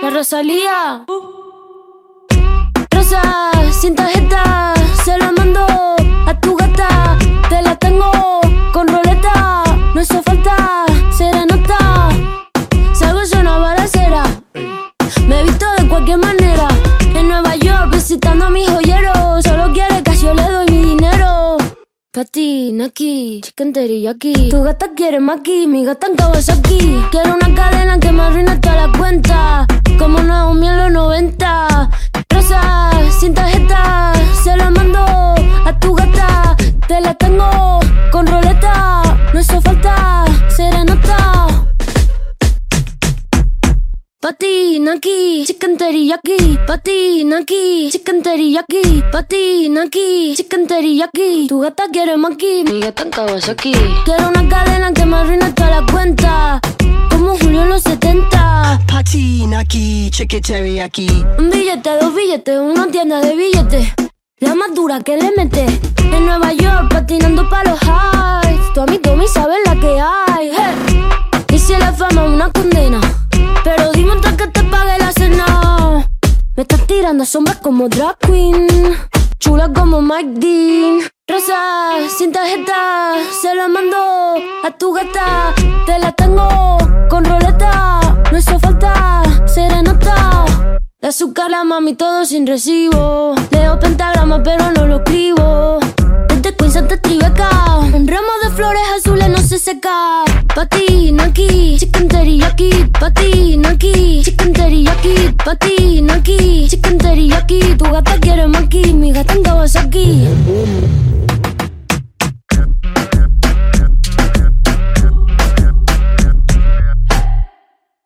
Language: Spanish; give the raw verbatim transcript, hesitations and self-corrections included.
La Rosalía. Rosa, sin tarjeta, se la mando a tu gata. Te la tengo con roleta, no hizo falta serenata. Salgo yo una balacera, me he visto de cualquier manera. En Nueva York visitando a mis joyeros. Solo quiere que yo le doy mi dinero. Pati, Naki, chicken teriyaki. Tu gata quiere maki, mi gata en Kawasaki. Quiero una cadena que me arruine toda la cuenta, como Naomi en los noventa. Rosa, sin tarjeta, se la mando a tu gata. Te la tengo con roleta, no hizo falta serenata. Pati, Naki, chicken teriyaki. Pati, Naki, chicken teriyaki. Pati, Naki, chicken teriyaki. Tu gata quiere maki, mi gata en Kawasaki. Quiero una cadena que me arruine toda la cuenta, como Julio en los setenta. Pati, Naki, chicken teriyaki. Un billete, dos billetes, una tienda de billetes, la más dura que le mete. En Nueva York patinando pa' los highs. Tu amigo me sabe la que hay, hey. Y si la fama es una condena, pero dime antes que te pague la cena. Me estás tirando sombras como drag queen, chula como Mike Dean. Rosa, sin tarjeta, se la mando a tu gata. Te la tengo con roleta, no hizo falta serenata. De azúcar la mami todo sin recibo. Leo pentagrama pero no lo escribo. Desde Queens hasta Tribeca, un ramo de flores azules no se seca. Pati, Naki, chicken teriyaki. Pati, Naki, chicken teriyaki. Pati,